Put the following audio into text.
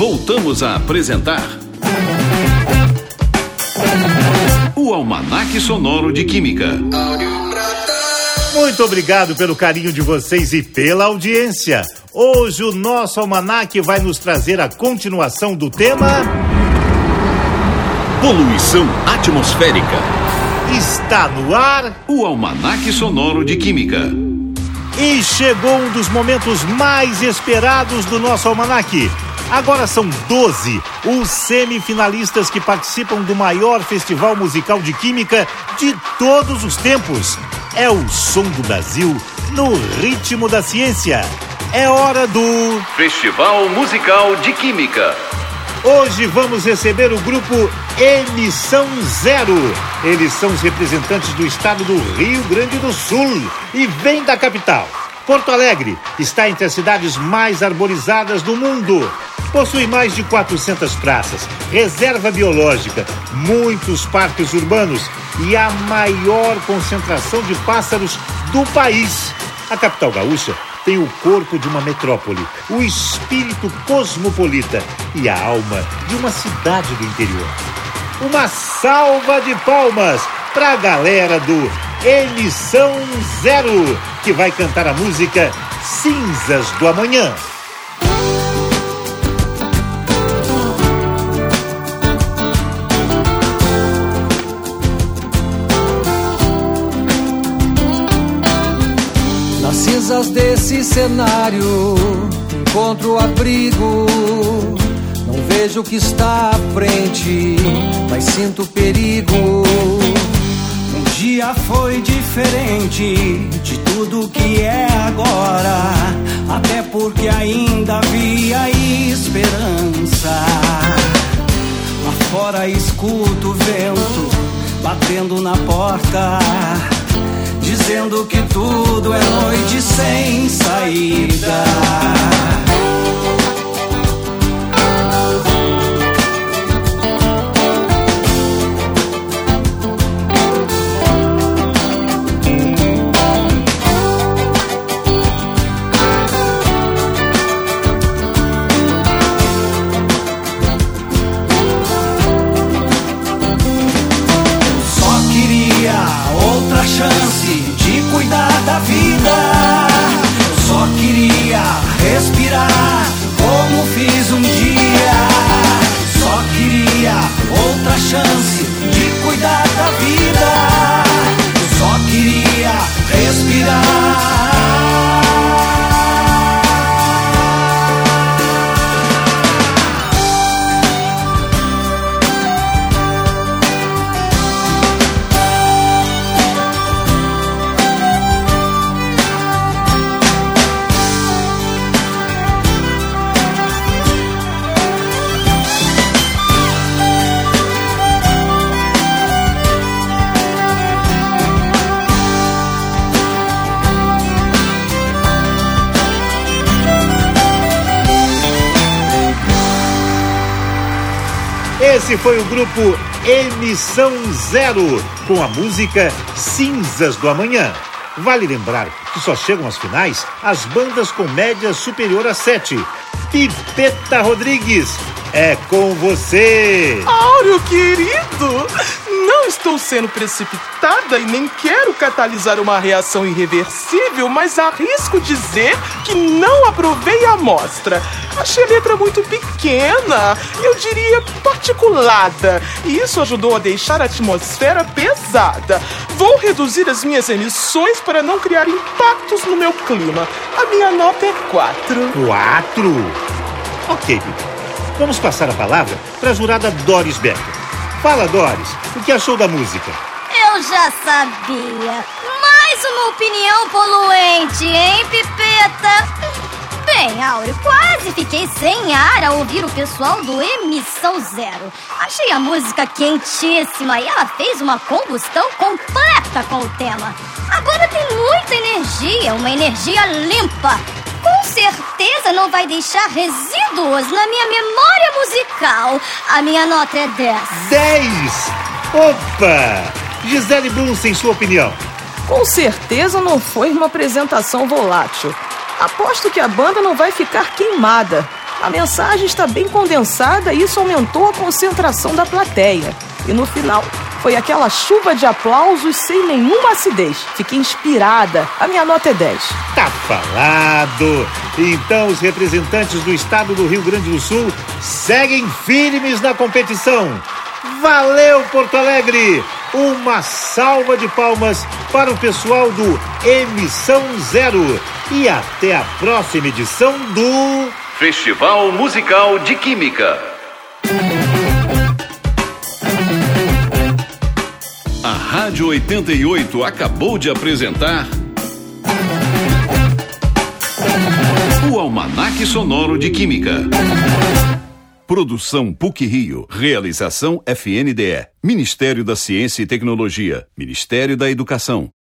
voltamos a apresentar o Almanaque Sonoro de Química. Muito obrigado pelo carinho de vocês e pela audiência. Hoje o nosso almanaque vai nos trazer a continuação do tema Poluição atmosférica. Está no ar o Almanaque Sonoro de Química. E chegou um dos momentos mais esperados do nosso almanaque. Agora são 12 os semifinalistas que participam do maior festival musical de química de todos os tempos. É o som do Brasil no ritmo da ciência. É hora do Festival Musical de Química. Hoje vamos receber o grupo Emissão Zero. Eles são os representantes do estado do Rio Grande do Sul e vêm da capital. Porto Alegre está entre as cidades mais arborizadas do mundo. Possui mais de 400 praças, reserva biológica, muitos parques urbanos e a maior concentração de pássaros do país. A capital gaúcha tem o corpo de uma metrópole, o espírito cosmopolita e a alma de uma cidade do interior. Uma salva de palmas para a galera do Emissão Zero, que vai cantar a música Cinzas do Amanhã. Nas cinzas desse cenário encontro abrigo. Não vejo o que está à frente, mas sinto perigo. Um dia foi diferente de tudo que é agora, até porque ainda havia esperança. Lá fora escuto o vento batendo na porta, dizendo que tudo é noite sem saída. Chance de cuidar da vida. Eu só queria respirar como fiz um dia. Só queria outra chance de cuidar da vida. Eu só queria respirar. Esse foi o grupo Emissão Zero, com a música Cinzas do Amanhã. Vale lembrar que só chegam às finais as bandas com média superior a 7. Pipeta Rodrigues, é com você! Áureo, querido! Não estou sendo precipitada e nem quero catalisar uma reação irreversível, mas arrisco dizer que não aprovei a amostra. Achei a letra muito pequena, eu diria particulada, e isso ajudou a deixar a atmosfera pesada. Vou reduzir as minhas emissões para não criar impactos no meu clima. A minha nota é 4. 4? Ok, vamos passar a palavra para a jurada Doris Becker. Fala, Doris, o que achou da música? Eu já sabia. Mais uma opinião poluente, hein, Pipeta? Bem, Áureo, quase fiquei sem ar ao ouvir o pessoal do Emissão Zero. Achei a música quentíssima e ela fez uma combustão completa com o tema. A banda tem muita energia, uma energia limpa. Com certeza não vai deixar resíduos na minha memória musical. A minha nota é 10. 10? Opa! Gisele Bunsen, sua opinião? Com certeza não foi uma apresentação volátil. Aposto que a banda não vai ficar queimada. A mensagem está bem condensada e isso aumentou a concentração da plateia. E no final, foi aquela chuva de aplausos sem nenhuma acidez. Fiquei inspirada. A minha nota é 10. Tá falado! Então os representantes do estado do Rio Grande do Sul seguem firmes na competição. Valeu, Porto Alegre! Uma salva de palmas para o pessoal do Emissão Zero. E até a próxima edição do Festival Musical de Química. A Rádio 88 acabou de apresentar o Almanaque Sonoro de Química. Produção PUC-Rio. Realização FNDE. Ministério da Ciência e Tecnologia. Ministério da Educação.